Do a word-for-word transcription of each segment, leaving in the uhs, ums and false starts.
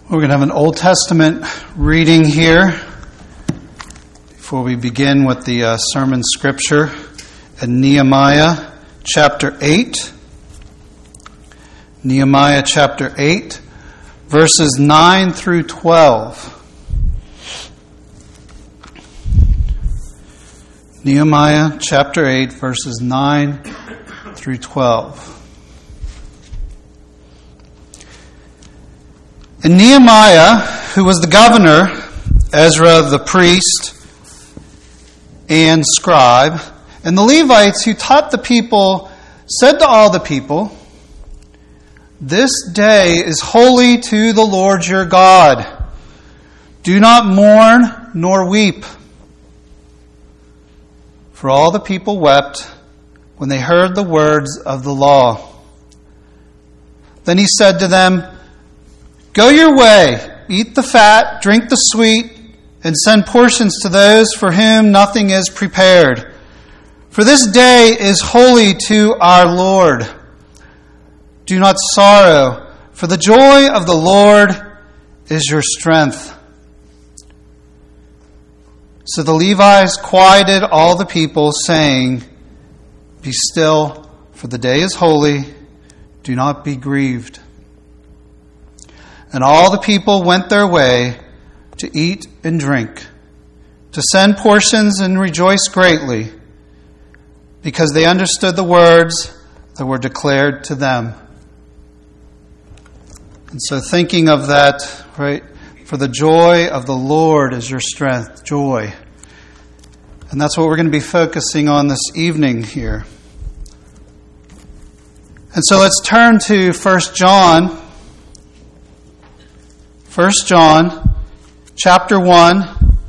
We're going to have an Old Testament reading here before we begin with the uh, sermon scripture in Nehemiah chapter eight. Nehemiah chapter eight, verses nine through twelve. Nehemiah chapter eight, verses nine through twelve. And Nehemiah, who was the governor, Ezra the priest and scribe, and the Levites who taught the people, said to all the people, "This day is holy to the Lord your God. Do not mourn nor weep." For all the people wept when they heard the words of the law. Then he said to them, "Go your way, eat the fat, drink the sweet, and send portions to those for whom nothing is prepared. For this day is holy to our Lord. Do not sorrow, for the joy of the Lord is your strength." So the Levites quieted all the people, saying, "Be still, for the day is holy. Do not be grieved." And all the people went their way to eat and drink, to send portions and rejoice greatly, because they understood the words that were declared to them. And so thinking of that, right, for the joy of the Lord is your strength, joy. And that's what we're going to be focusing on this evening here. And so let's turn to First John. First John, chapter one,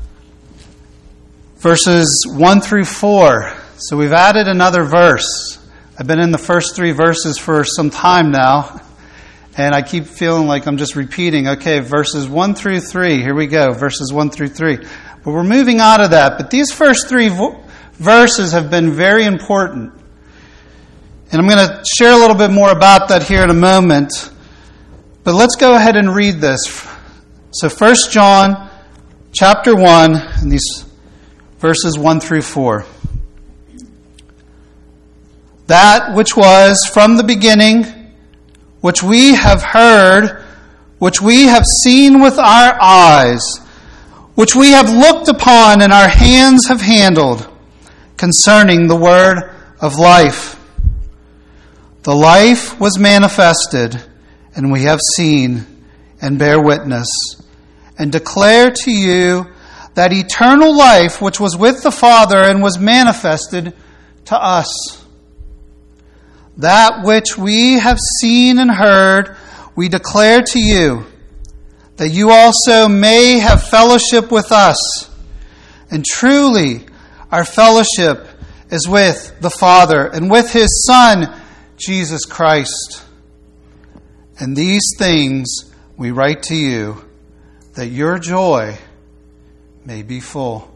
verses one through four. So we've added another verse. I've been in the first three verses for some time now, and I keep feeling like I'm just repeating. Okay, verses one through three. Here we go, verses one through three. But we're moving out of that. But these first three vo- verses have been very important. And I'm going to share a little bit more about that here in a moment. But let's go ahead and read this. So First John chapter one, and these verses one through four. "That which was from the beginning, which we have heard, which we have seen with our eyes, which we have looked upon and our hands have handled, concerning the word of life. The life was manifested, and we have seen and bear witness, and declare to you that eternal life which was with the Father and was manifested to us. That which we have seen and heard, we declare to you, that you also may have fellowship with us. And truly, our fellowship is with the Father and with His Son, Jesus Christ. And these things we write to you, that your joy may be full."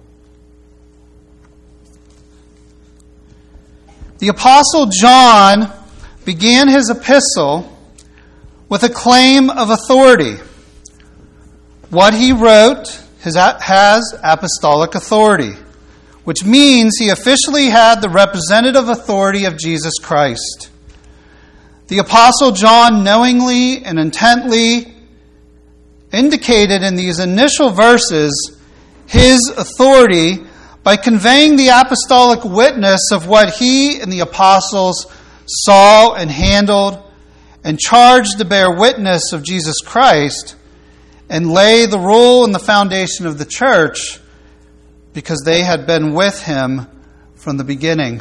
The Apostle John began his epistle with a claim of authority. What he wrote has apostolic authority, which means he officially had the representative authority of Jesus Christ. The Apostle John knowingly and intently indicated in these initial verses his authority by conveying the apostolic witness of what he and the apostles saw and handled, and charged to bear witness of Jesus Christ and lay the rule and the foundation of the church, because they had been with him from the beginning.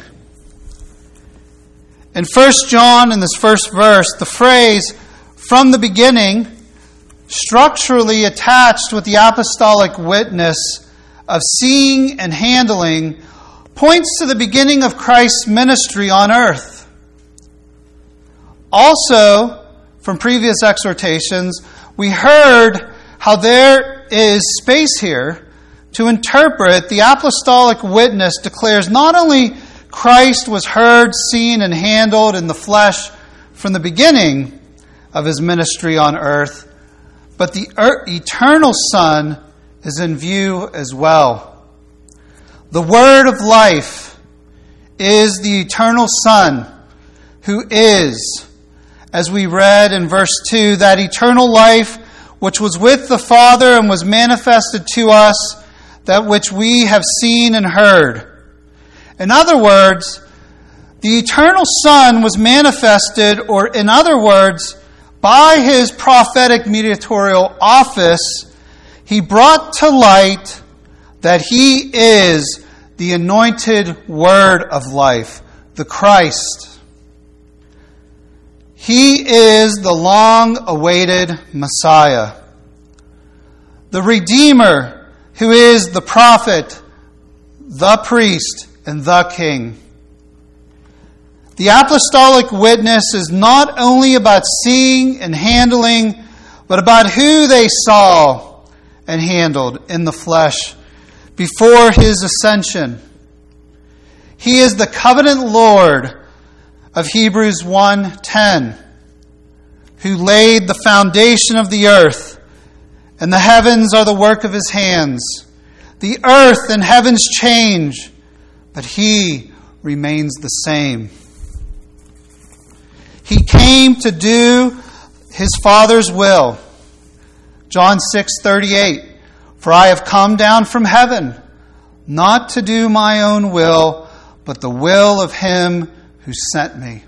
In First John, in this first verse, the phrase "from the beginning," structurally attached with the apostolic witness of seeing and handling, points to the beginning of Christ's ministry on earth. Also, from previous exhortations, we heard how there is space here to interpret the apostolic witness declares not only Christ was heard, seen, and handled in the flesh from the beginning of his ministry on earth, but the er- eternal Son is in view as well. The Word of life is the eternal Son, who is, as we read in verse two, that eternal life which was with the Father and was manifested to us, that which we have seen and heard. In other words, the eternal Son was manifested, or in other words, by his prophetic mediatorial office, he brought to light that he is the anointed Word of life, the Christ. He is the long-awaited Messiah, the Redeemer, who is the prophet, the priest, and the king. The apostolic witness is not only about seeing and handling, but about who they saw and handled in the flesh before his ascension. He is the covenant Lord of Hebrews one ten, who laid the foundation of the earth, and the heavens are the work of his hands. The earth and heavens change, but he remains the same. He came to do his Father's will. John six thirty-eight, for I have come down from heaven, not to do my own will, but the will of him who sent me.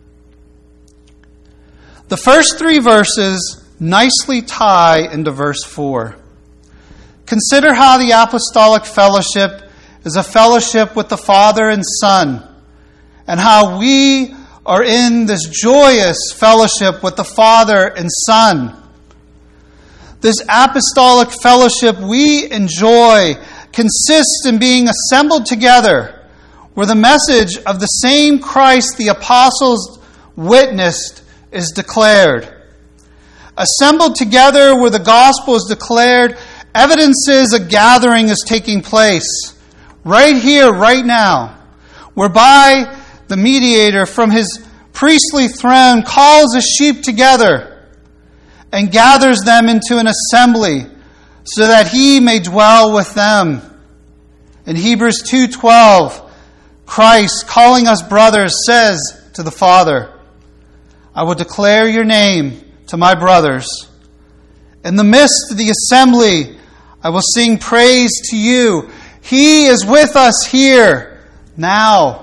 The first three verses nicely tie into verse four. Consider how the apostolic fellowship is a fellowship with the Father and Son, and how we are in this joyous fellowship with the Father and Son. This apostolic fellowship we enjoy consists in being assembled together, where the message of the same Christ the apostles witnessed is declared. Assembled together where the gospel is declared, evidences a gathering is taking place, right here, right now, whereby the mediator from his priestly throne calls his sheep together and gathers them into an assembly so that he may dwell with them. In Hebrews two twelve, Christ, calling us brothers, says to the Father, I will declare your name to my brothers. In the midst of the assembly, I will sing praise to you. He is with us here now.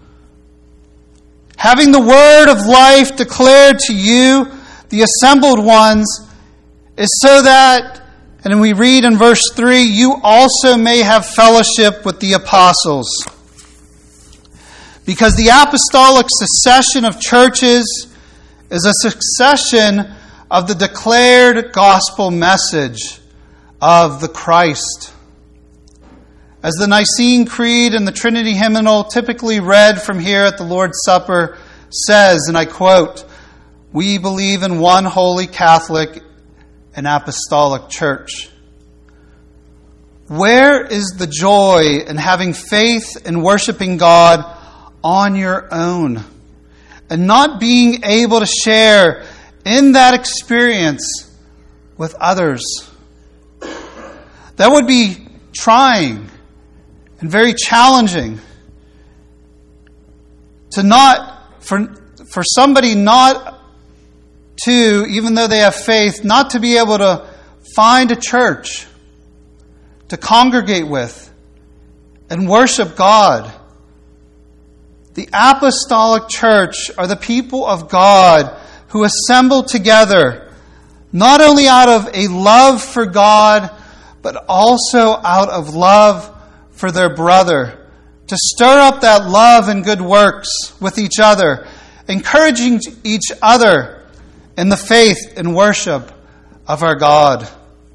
Having the word of life declared to you, the assembled ones, is so that, and we read in verse three, you also may have fellowship with the apostles. Because the apostolic succession of churches is a succession of the declared gospel message of the Christ. As the Nicene Creed and the Trinity Hymnal, typically read from here at the Lord's Supper, says, and I quote, we believe in one holy Catholic and apostolic church. Where is the joy in having faith and worshiping God on your own and not being able to share in that experience with others? That would be trying and very challenging to not, for, for somebody not to, even though they have faith, not to be able to find a church to congregate with and worship God. The apostolic church are the people of God who assemble together, not only out of a love for God, but also out of love for their brother, to stir up that love and good works with each other, encouraging each other in the faith and worship of our God.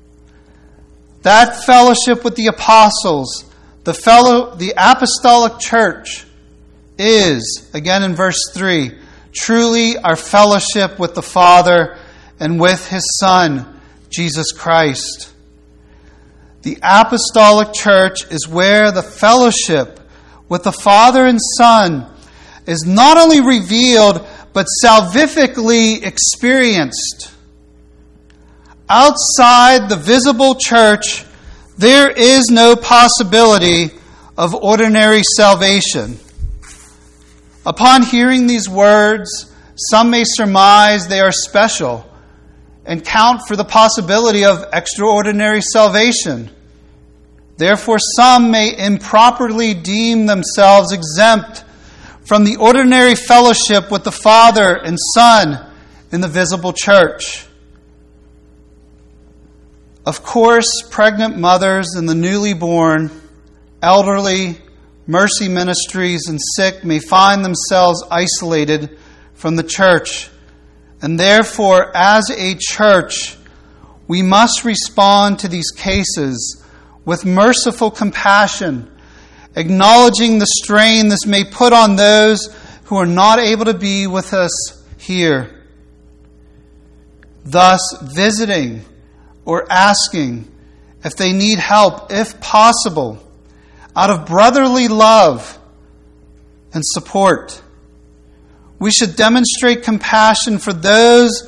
That fellowship with the apostles, the fellow, the apostolic church, is, again in verse three, truly our fellowship with the Father and with His Son, Jesus Christ. The apostolic church is where the fellowship with the Father and Son is not only revealed, but salvifically experienced. outside the visible church, there is no possibility of ordinary salvation. Upon hearing these words, some may surmise they are special and count for the possibility of extraordinary salvation. Therefore, some may improperly deem themselves exempt from the ordinary fellowship with the Father and Son in the visible church. Of course, pregnant mothers and the newly born, elderly, mercy ministries, and sick may find themselves isolated from the church. And therefore, as a church, we must respond to these cases with merciful compassion, acknowledging the strain this may put on those who are not able to be with us here. Thus, visiting or asking if they need help, if possible, out of brotherly love and support. We should demonstrate compassion for those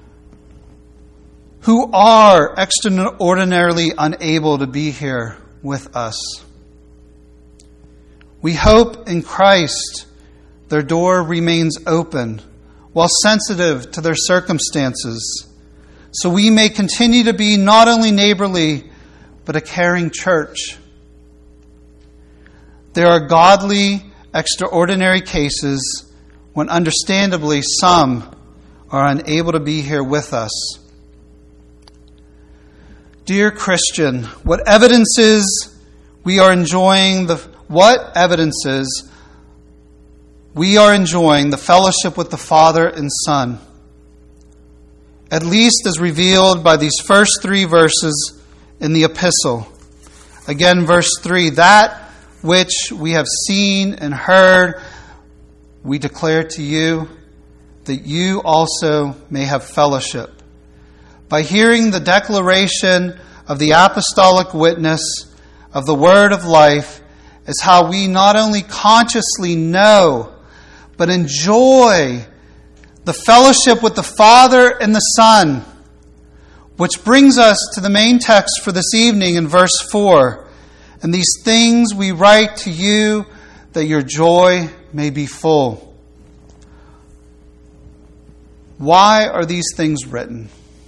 who are extraordinarily unable to be here with us. We hope in Christ their door remains open while sensitive to their circumstances, so we may continue to be not only neighborly, but a caring church. There are godly, extraordinary cases when understandably some are unable to be here with us. Dear Christian, what evidences we are enjoying the what evidences we are enjoying the fellowship with the Father and Son, at least as revealed by these first three verses in the epistle. Again, verse three, that which we have seen and heard, we declare to you, that you also may have fellowship. By hearing the declaration of the apostolic witness of the word of life is how we not only consciously know, but enjoy the fellowship with the Father and the Son, which brings us to the main text for this evening in verse four. And these things we write to you, that your joy may be full. Why are these things written?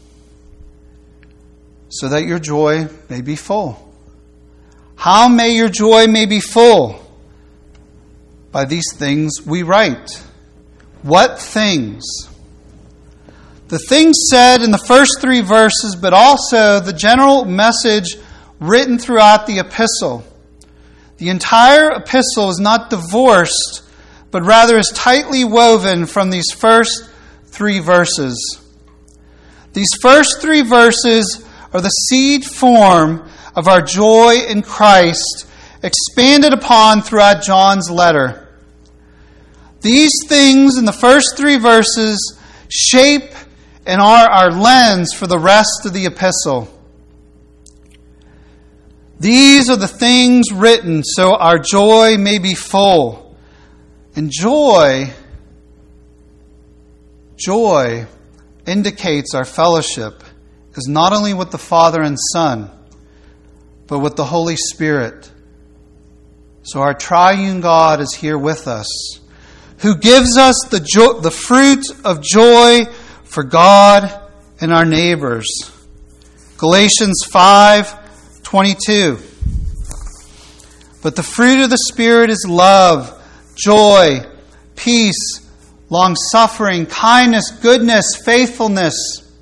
So that your joy may be full. How may your joy may be full? By these things we write. What things? The things said in the first three verses, but also the general message written throughout the epistle. The entire epistle is not divorced, but rather is tightly woven from these first three verses. These first three verses are the seed form of our joy in Christ, expanded upon throughout John's letter. These things in the first three verses shape and are our lens for the rest of the epistle. These are the things written so our joy may be full. And joy, joy indicates our fellowship is not only with the Father and Son, but with the Holy Spirit. So our triune God is here with us, who gives us the jo- the fruit of joy for God and our neighbors. Galatians five twenty-two. But the fruit of the Spirit is love, joy, peace, long-suffering, kindness, goodness, faithfulness,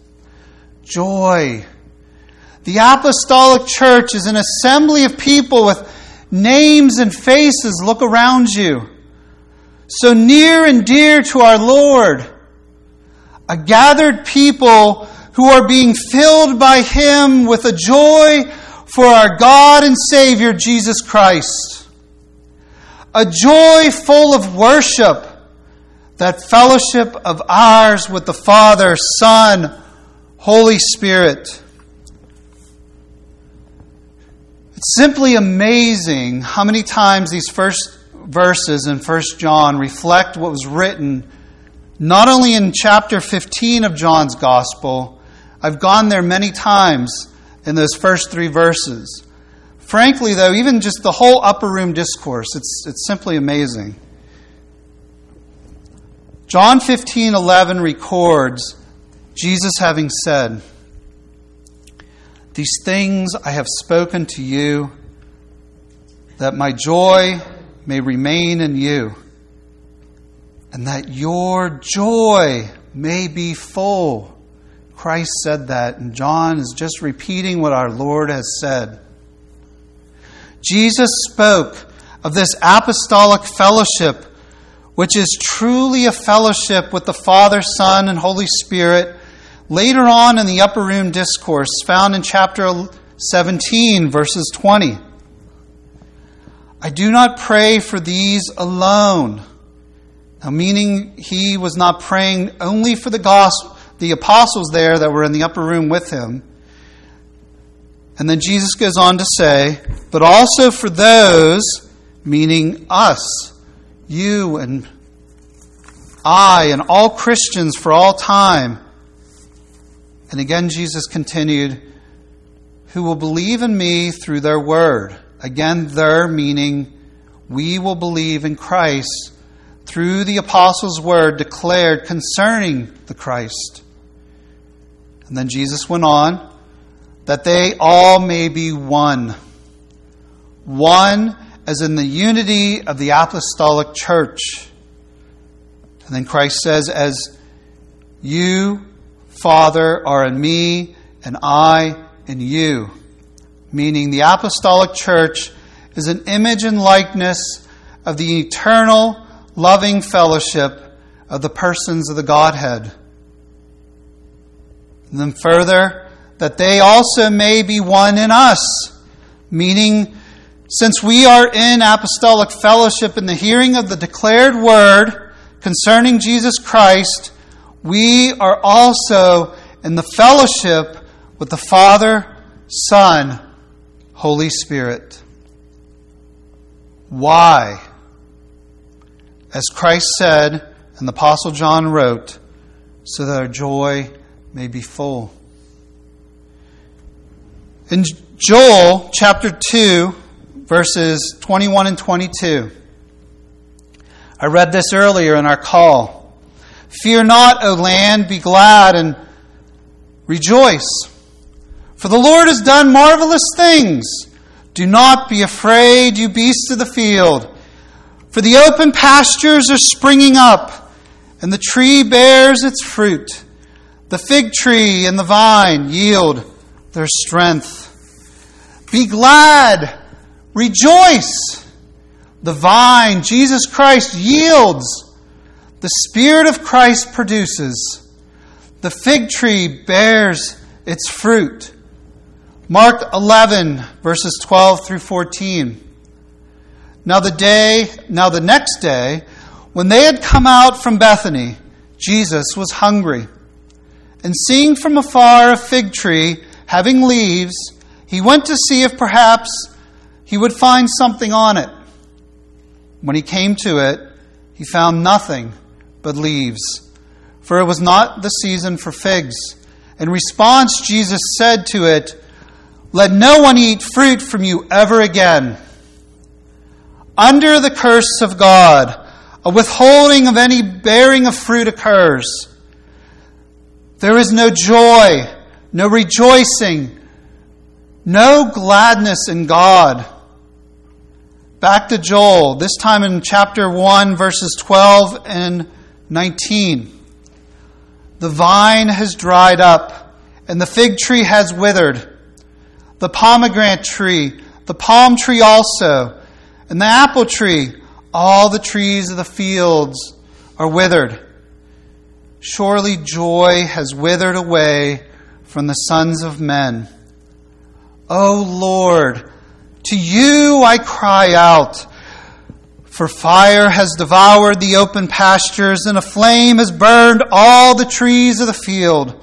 joy. The apostolic church is an assembly of people with names and faces. Look around you. So near and dear to our Lord. A gathered people who are being filled by Him with a joy for our God and Savior, Jesus Christ. A joy full of worship, that fellowship of ours with the Father, Son, Holy Spirit. It's simply amazing how many times these first verses in First John reflect what was written not only in chapter fifteen of John's Gospel I've gone there many times in those first three verses. Frankly, though, even just the whole upper room discourse, it's, it's simply amazing. John fifteen eleven records Jesus having said, "These things I have spoken to you, that my joy may remain in you, and that your joy may be full." Christ said that, and John is just repeating what our Lord has said. Jesus spoke of this apostolic fellowship, which is truly a fellowship with the Father, Son, and Holy Spirit, later on in the upper room discourse found in chapter seventeen, verses twenty. "I do not pray for these alone." Now, meaning he was not praying only for the gospel, the apostles there that were in the upper room with him. And then Jesus goes on to say, "But also for those," meaning us, you and I and all Christians for all time. And again, Jesus continued, "who will believe in me through their word." Again, their meaning we will believe in Christ through the apostles' word declared concerning the Christ. And then Jesus went on, "that they all may be one." One as in the unity of the apostolic church. And then Christ says, "as you, Father, are in me, and I in you." Meaning the apostolic church is an image and likeness of the eternal, loving fellowship of the persons of the Godhead. And then further, "that they also may be one in us." Meaning, since we are in apostolic fellowship in the hearing of the declared word concerning Jesus Christ, we are also in the fellowship with the Father, Son, Holy Spirit. Why? As Christ said, and the Apostle John wrote, "so that our joy may be full." In Joel chapter two, verses twenty-one and twenty-two, I read this earlier in our call. "Fear not, O land, be glad and rejoice. For the Lord has done marvelous things. Do not be afraid, you beasts of the field. For the open pastures are springing up, and the tree bears its fruit. The fig tree and the vine yield their strength. Be glad, rejoice. The vine, Jesus Christ, yields. The Spirit of Christ produces. The fig tree bears its fruit." Mark eleven, verses twelve through fourteen. Now the day, now the next day, when they had come out from Bethany, Jesus was hungry. And seeing from afar a fig tree having leaves, he went to see if perhaps he would find something on it. When he came to it, he found nothing but leaves, for it was not the season for figs. In response, Jesus said to it, "Let no one eat fruit from you ever again." Under the curse of God, a withholding of any bearing of fruit occurs. There is no joy, no rejoicing, no gladness in God. Back to Joel, this time in chapter one, verses twelve and nineteen. "The vine has dried up, and the fig tree has withered. The pomegranate tree, the palm tree also, and the apple tree, all the trees of the fields are withered. Surely joy has withered away from the sons of men. O Lord, to you I cry out, for fire has devoured the open pastures, and a flame has burned all the trees of the field.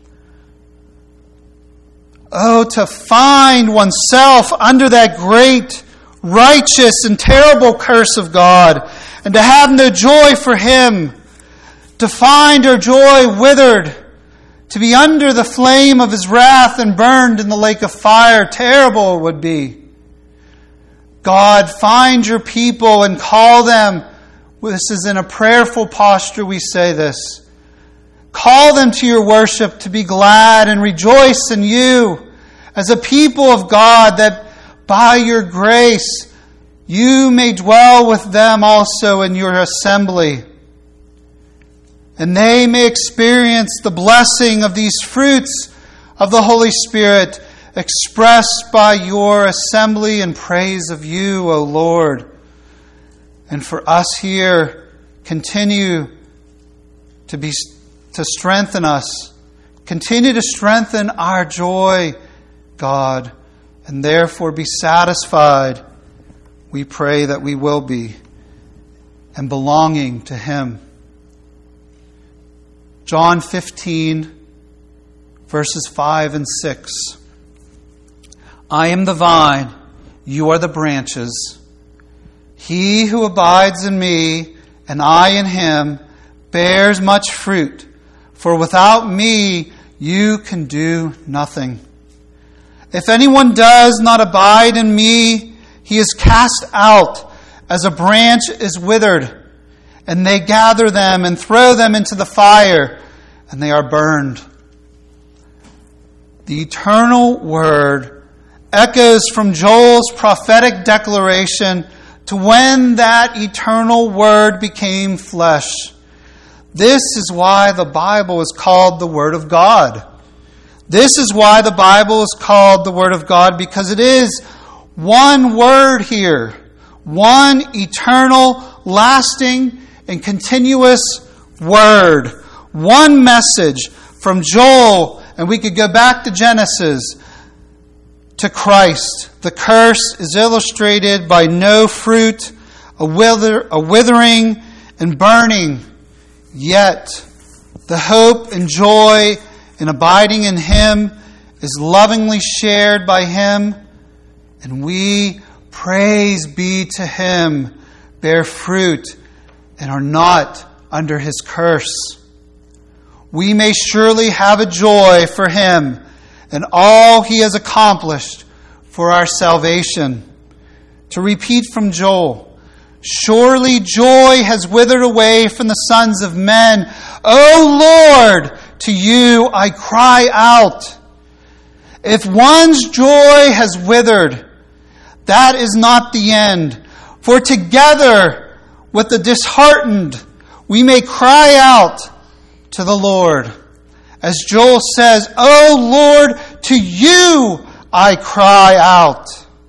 Oh, to find oneself under that great, righteous, and terrible curse of God, and to have no joy for Him, to find our joy withered, To be under the flame of His wrath and burned in the lake of fire, terrible it would be. God, find your people and call them. This is in a prayerful posture we say this. Call them to your worship, to be glad and rejoice in you as a people of God, that by your grace you may dwell with them also in your assembly. And they may experience the blessing of these fruits of the Holy Spirit expressed by your assembly in praise of you, O Lord. And for us here, continue to be to strengthen us. Continue to strengthen our joy, God, and therefore be satisfied. We pray that we will be, and belonging to Him. John fifteen, verses five and six. I am the vine, you are the branches. He who abides in me, and I in him, bears much fruit. For without me, you can do nothing. If anyone does not abide in me, he is cast out as a branch is withered, and they gather them and throw them into the fire, and they are burned. The eternal word echoes from Joel's prophetic declaration to when that eternal word became flesh. This is why the Bible is called the Word of God. This is why the Bible is called the Word of God, because it is one word here, one eternal, lasting, and continuous word. One message from Joel, and we could go back to Genesis, to Christ. The curse is illustrated by no fruit, a, wither, a withering and burning. Yet, the hope and joy in abiding in Him is lovingly shared by Him, and we, praise be to Him, bear fruit and are not under His curse. We may surely have a joy for Him and all He has accomplished for our salvation. To repeat from Joel, surely joy has withered away from the sons of men. O Lord, to you I cry out. If one's joy has withered, that is not the end. For together with the disheartened, we may cry out to the Lord. As Joel says, O Lord, to you I cry out.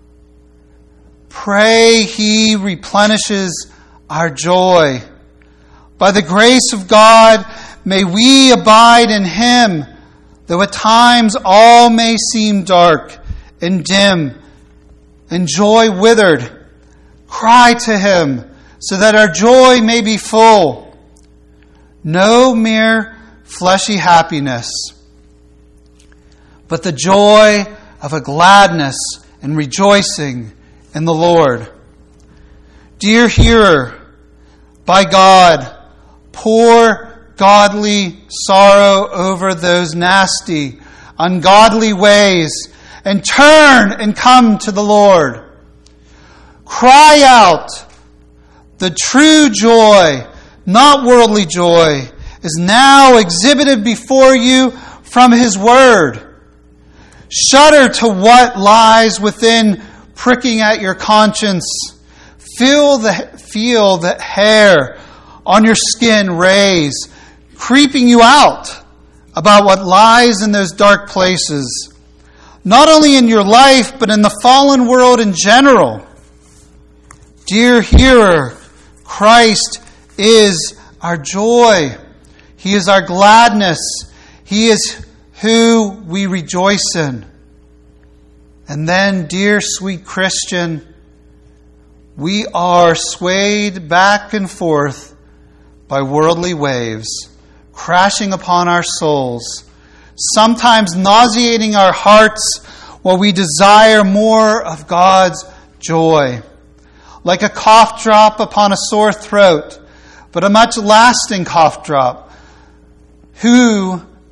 Pray He replenishes our joy. By the grace of God, may we abide in Him, though at times all may seem dark and dim, and joy withered. Cry to Him, so that our joy may be full. No mere fleshy happiness, but the joy of a gladness and rejoicing in the Lord. Dear hearer, by God, pour godly sorrow over those nasty, ungodly ways, and turn and come to the Lord. Cry out. The true joy, not worldly joy, is now exhibited before you from His Word. Shudder to what lies within, pricking at your conscience. Feel the, feel the hair on your skin raise, creeping you out about what lies in those dark places. Not only in your life, but in the fallen world in general. Dear hearer, Christ is our joy. He is our gladness. He is who we rejoice in. And then, dear sweet Christian, we are swayed back and forth by worldly waves, crashing upon our souls, sometimes nauseating our hearts while we desire more of God's joy. Like a cough drop upon a sore throat, but a much lasting cough drop. Who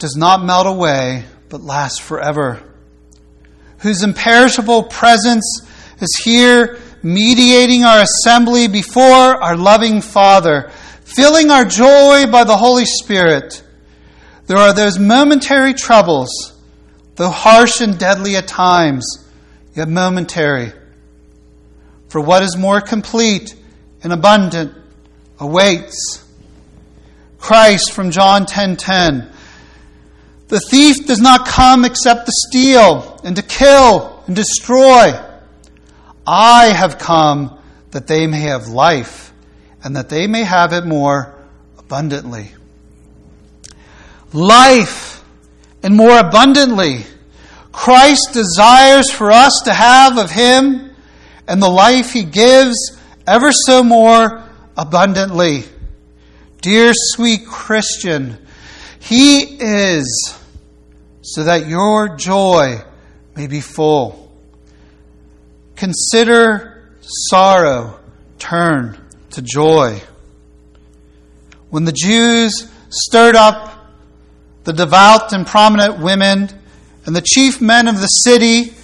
does not melt away, but lasts forever, whose imperishable presence is here mediating our assembly before our loving Father, filling our joy by the Holy Spirit. There are those momentary troubles, though harsh and deadly at times, yet momentary. For what is more complete and abundant awaits. Christ from John ten ten. The thief does not come except to steal and to kill and destroy. I have come that they may have life and that they may have it more abundantly. Life and more abundantly. Christ desires for us to have of Him and the life He gives ever so more abundantly. Dear sweet Christian, He is so that your joy may be full. Consider sorrow turn to joy. When the Jews stirred up the devout and prominent women and the chief men of the city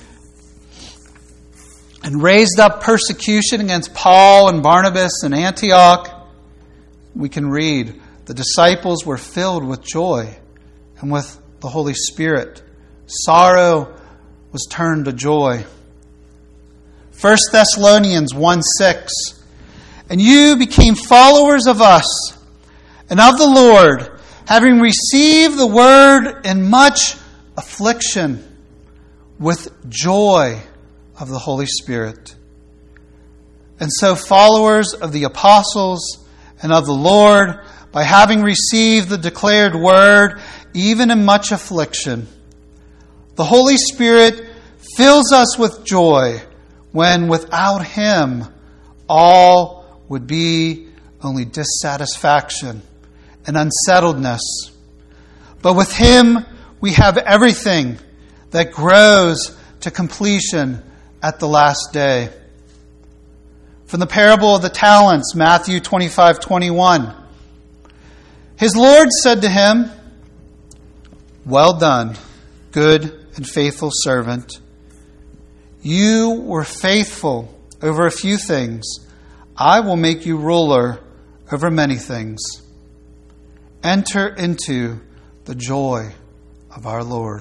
and raised up persecution against Paul and Barnabas in Antioch, we can read, the disciples were filled with joy and with the Holy Spirit. Sorrow was turned to joy. First Thessalonians one six. And you became followers of us and of the Lord, having received the word in much affliction, with joy of the Holy Spirit. And so followers of the apostles and of the Lord, by having received the declared word, even in much affliction, the Holy Spirit fills us with joy, when without Him all would be only dissatisfaction and unsettledness. But with Him we have everything that grows to completion at the last day. From the parable of the talents, Matthew twenty-five twenty-one. His Lord said to him, "Well done, good and faithful servant. You were faithful over a few things. I will make you ruler over many things. Enter into the joy of our Lord."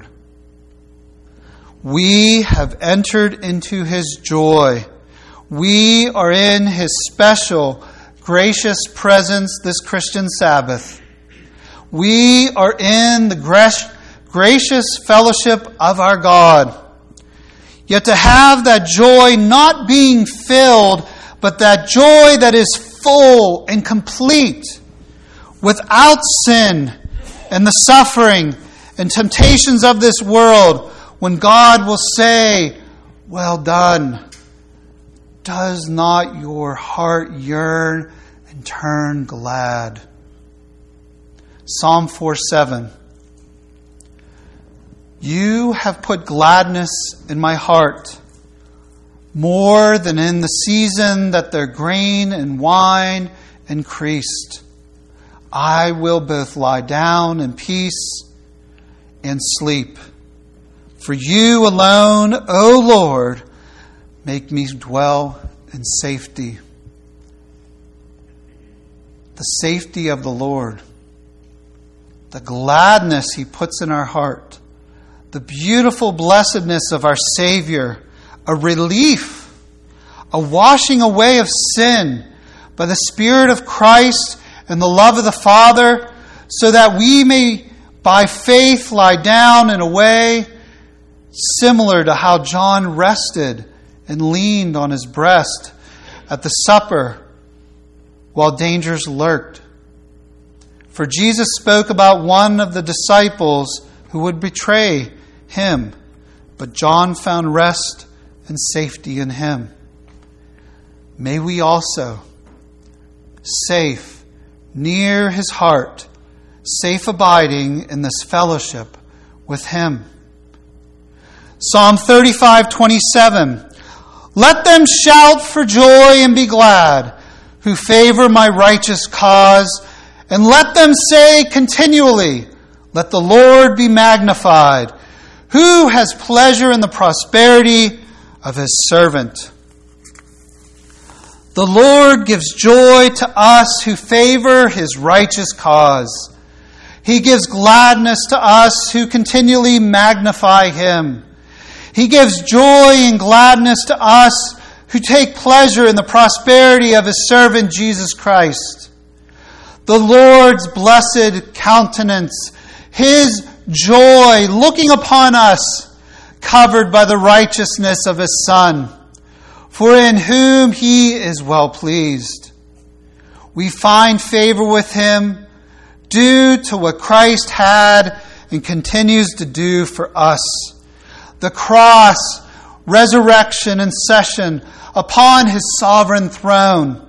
We have entered into His joy. We are in His special, gracious presence this Christian Sabbath. We are in the gracious fellowship of our God. Yet to have that joy not being filled, but that joy that is full and complete, without sin and the suffering and temptations of this world, when God will say, "Well done," does not your heart yearn and turn glad? Psalm four seven. You have put gladness in my heart, more than in the season that their grain and wine increased. I will both lie down in peace and sleep. For you alone, O Lord, make me dwell in safety. The safety of the Lord. The gladness He puts in our heart. The beautiful blessedness of our Savior. A relief. A washing away of sin by the Spirit of Christ and the love of the Father, so that we may by faith lie down in a way similar to how John rested and leaned on his breast at the supper while dangers lurked. For Jesus spoke about one of the disciples who would betray Him, but John found rest and safety in Him. May we also, safe near His heart, safe abiding in this fellowship with Him. Psalm thirty-five twenty-seven. Let them shout for joy and be glad, who favor my righteous cause, and let them say continually, Let the Lord be magnified, who has pleasure in the prosperity of his servant. The Lord gives joy to us who favor his righteous cause. He gives gladness to us who continually magnify him. He gives joy and gladness to us who take pleasure in the prosperity of his servant Jesus Christ. The Lord's blessed countenance, his joy looking upon us, covered by the righteousness of his Son, for in whom he is well pleased. We find favor with him due to what Christ had and continues to do for us. The cross, resurrection, and session upon his sovereign throne.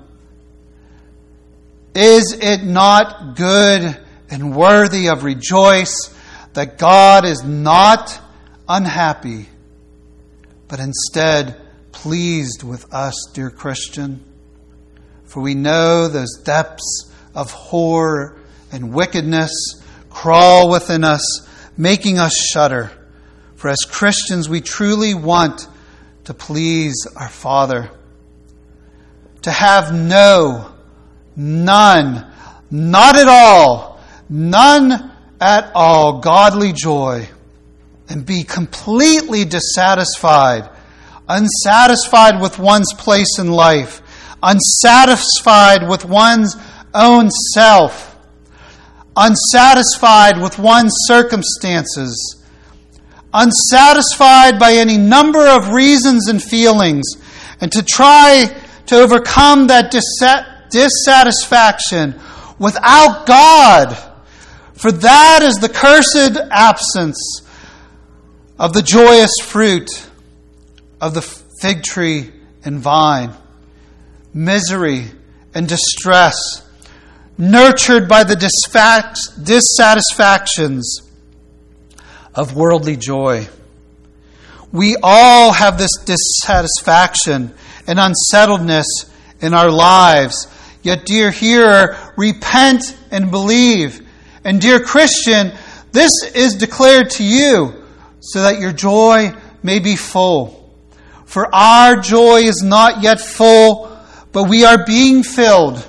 Is it not good and worthy of rejoice that God is not unhappy, but instead pleased with us, dear Christian? For we know those depths of horror and wickedness crawl within us, making us shudder. For as Christians, we truly want to please our Father. To have no, none, not at all, none at all godly joy, and be completely dissatisfied, unsatisfied with one's place in life, unsatisfied with one's own self, unsatisfied with one's circumstances, unsatisfied by any number of reasons and feelings, and to try to overcome that dissatisfaction without God. For that is the cursed absence of the joyous fruit of the fig tree and vine. Misery and distress, nurtured by the dissatisfactions of worldly joy. We all have this dissatisfaction and unsettledness in our lives. Yet, dear hearer, repent and believe. And dear Christian, this is declared to you so that your joy may be full. For our joy is not yet full, but we are being filled.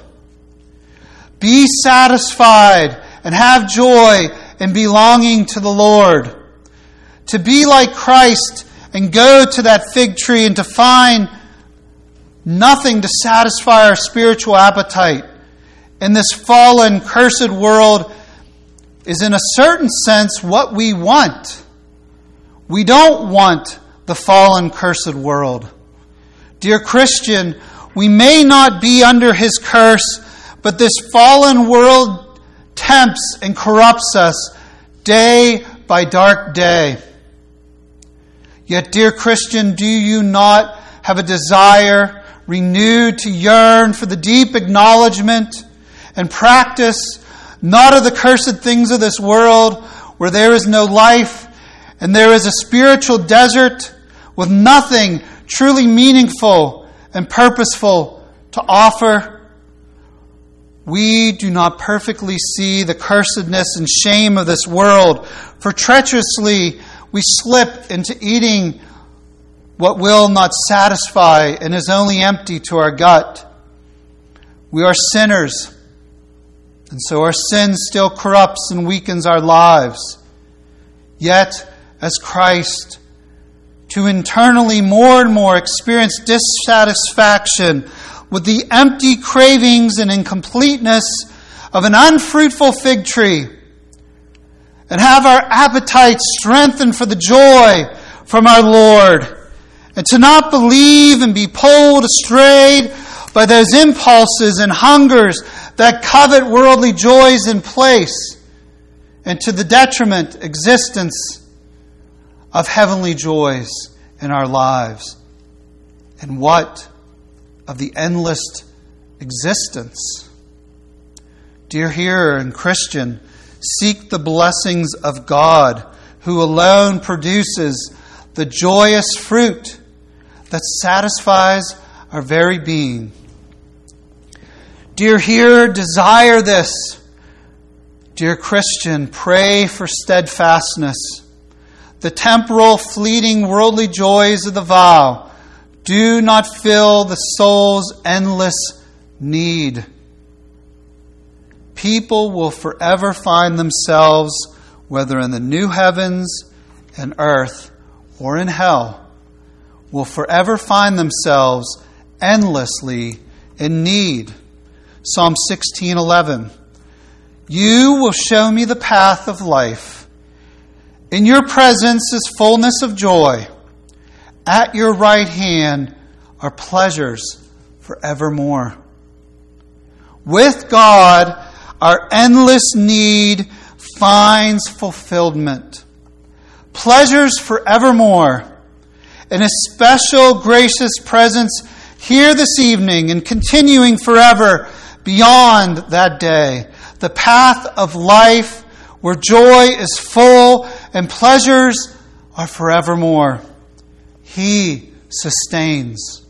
Be satisfied and have joy in belonging to the Lord. To be like Christ and go to that fig tree and to find nothing to satisfy our spiritual appetite in this fallen, cursed world is in a certain sense what we want. We don't want the fallen, cursed world. Dear Christian, we may not be under his curse, but this fallen world tempts and corrupts us day by dark day. Yet, dear Christian, do you not have a desire renewed to yearn for the deep acknowledgement and practice not of the cursed things of this world, where there is no life and there is a spiritual desert with nothing truly meaningful and purposeful to offer? We do not perfectly see the cursedness and shame of this world, for treacherously we slip into eating what will not satisfy and is only empty to our gut. We are sinners, and so our sin still corrupts and weakens our lives. Yet, as Christ, to internally more and more experience dissatisfaction with the empty cravings and incompleteness of an unfruitful fig tree, and have our appetites strengthened for the joy from our Lord, and to not believe and be pulled astray by those impulses and hungers that covet worldly joys in place, and to the detriment existence of heavenly joys in our lives. And what of the endless existence? Dear hearer and Christian, seek the blessings of God, who alone produces the joyous fruit that satisfies our very being. Dear hearer, desire this. Dear Christian, pray for steadfastness. The temporal, fleeting, worldly joys of the vow do not fill the soul's endless need. People will forever find themselves, whether in the new heavens and earth or in hell, will forever find themselves endlessly in need. Psalm sixteen eleven. You will show me the path of life. In your presence is fullness of joy. At your right hand are pleasures forevermore. With God, our endless need finds fulfillment. Pleasures forevermore. In a special gracious presence here this evening and continuing forever beyond that day. The path of life where joy is full and pleasures are forevermore. He sustains.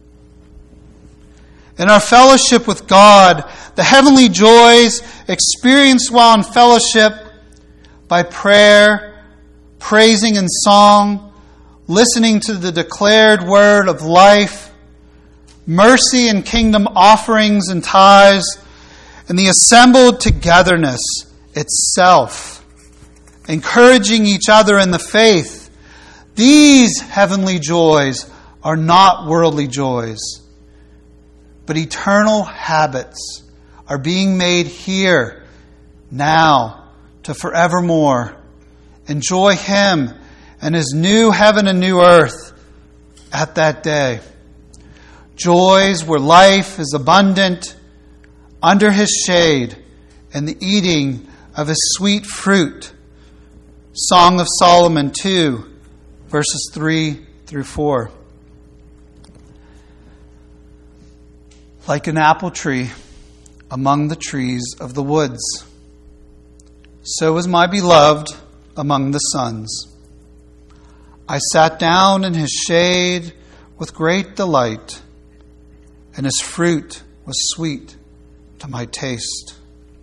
In our fellowship with God, the heavenly joys experienced while in fellowship by prayer, praising and song, listening to the declared word of life, mercy and kingdom offerings and tithes, and the assembled togetherness itself, encouraging each other in the faith. These heavenly joys are not worldly joys, but eternal habits are being made here, now, to forevermore. Enjoy Him and His new heaven and new earth at that day. Joys where life is abundant, under His shade, and the eating of His sweet fruit. Song of Solomon two, verses three through four. Like an apple tree among the trees of the woods, so is my beloved among the sons. I sat down in His shade with great delight, and His fruit was sweet to my taste.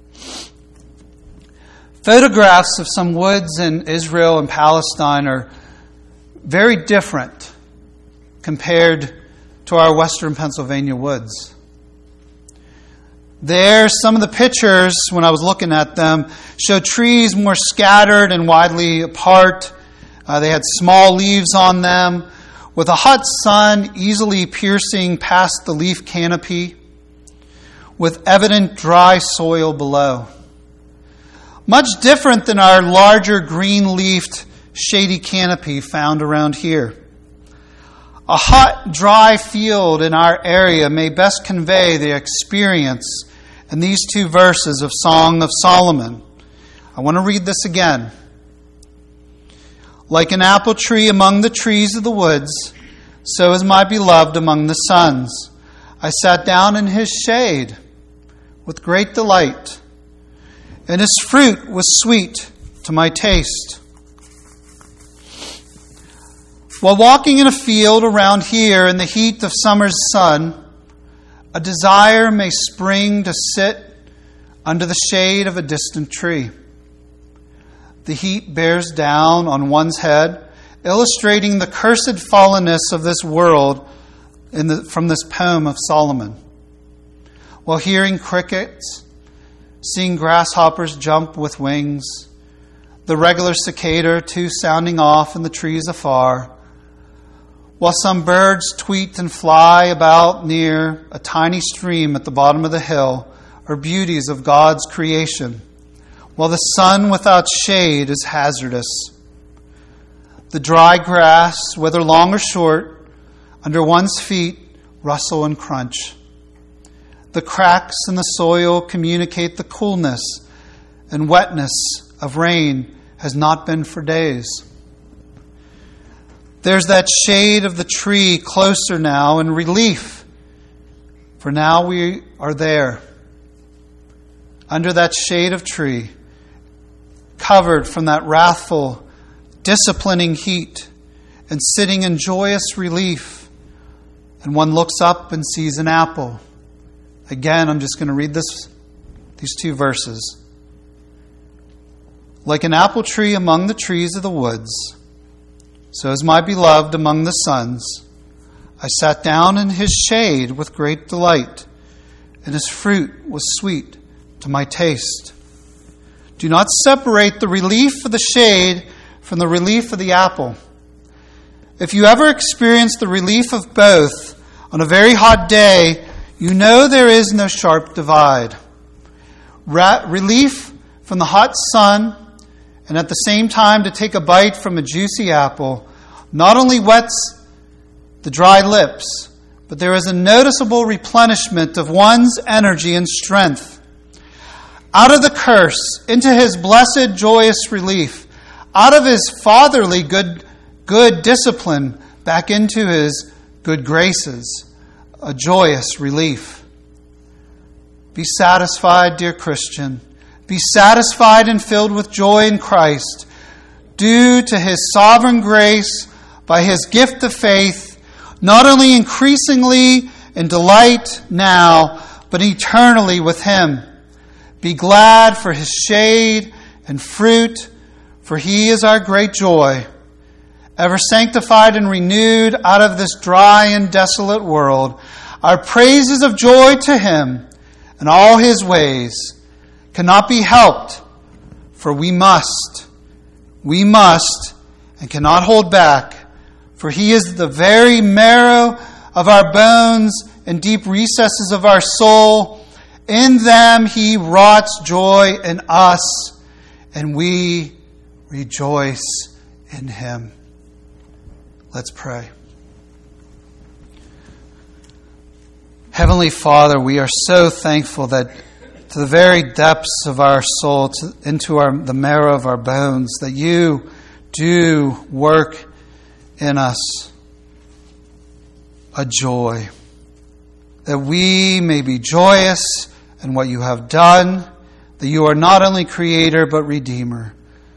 Photographs of some woods in Israel and Palestine are very different compared to our western Pennsylvania woods. There, some of the pictures, when I was looking at them, show trees more scattered and widely apart. Uh, they had small leaves on them, with a hot sun easily piercing past the leaf canopy, with evident dry soil below. Much different than our larger green-leafed, shady canopy found around here. A hot, dry field in our area may best convey the experience in these two verses of Song of Solomon. I want to read this again. Like an apple tree among the trees of the woods, so is my beloved among the sons. I sat down in His shade with great delight, and His fruit was sweet to my taste. While walking in a field around here in the heat of summer's sun, a desire may spring to sit under the shade of a distant tree. The heat bears down on one's head, illustrating the cursed fallenness of this world in the, from this poem of Solomon. While hearing crickets, seeing grasshoppers jump with wings, the regular cicada too sounding off in the trees afar, while some birds tweet and fly about near a tiny stream at the bottom of the hill, are beauties of God's creation, while the sun without shade is hazardous. The dry grass, whether long or short, under one's feet rustle and crunch. The cracks in the soil communicate the coolness and wetness of rain has not been for days. There's that shade of the tree closer now in relief, for now we are there, under that shade of tree, covered from that wrathful, disciplining heat, and sitting in joyous relief. And one looks up and sees an apple. Again, I'm just going to read this, these two verses. Like an apple tree among the trees of the woods, so is my beloved among the sons. I sat down in his shade with great delight, and his fruit was sweet to my taste. Do not separate the relief of the shade from the relief of the apple. If you ever experience the relief of both on a very hot day, you know there is no sharp divide. Ra- relief from the hot sun, and at the same time to take a bite from a juicy apple, not only wets the dry lips, but there is a noticeable replenishment of one's energy and strength. Out of the curse, into his blessed, joyous relief. Out of his fatherly good, good discipline, back into his good graces. A joyous relief. Be satisfied, dear Christian. Be satisfied and filled with joy in Christ, due to his sovereign grace, by his gift of faith, not only increasingly in delight now, but eternally with him. Be glad for his shade and fruit, for he is our great joy. Ever sanctified and renewed out of this dry and desolate world, our praises of joy to him and all his ways cannot be helped, for we must, we must, and cannot hold back, for he is the very marrow of our bones and deep recesses of our soul. In them he wrought joy in us, and we rejoice in him. Let's pray. Heavenly Father, we are so thankful that to the very depths of our soul, to, into our, the marrow of our bones, that you do work in us a joy, that we may be joyous in what you have done, that you are not only creator but redeemer,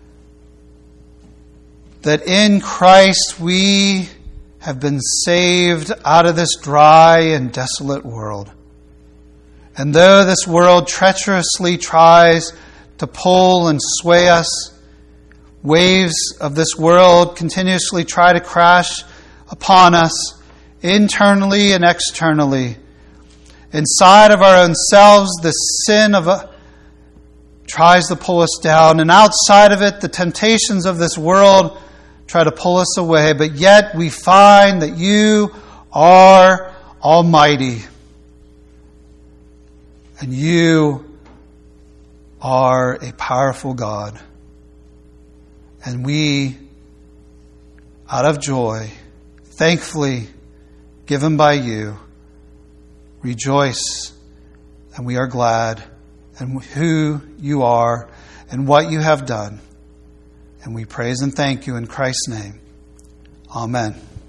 that in Christ we have been saved out of this dry and desolate world. And though this world treacherously tries to pull and sway us, waves of this world continuously try to crash upon us, internally and externally. Inside of our own selves, the sin of a, tries to pull us down, and outside of it, the temptations of this world try to pull us away. But yet we find that you are almighty, and you are a powerful God. And we, out of joy, thankfully given by you, rejoice, and we are glad in who you are and what you have done. And we praise and thank you in Christ's name. Amen.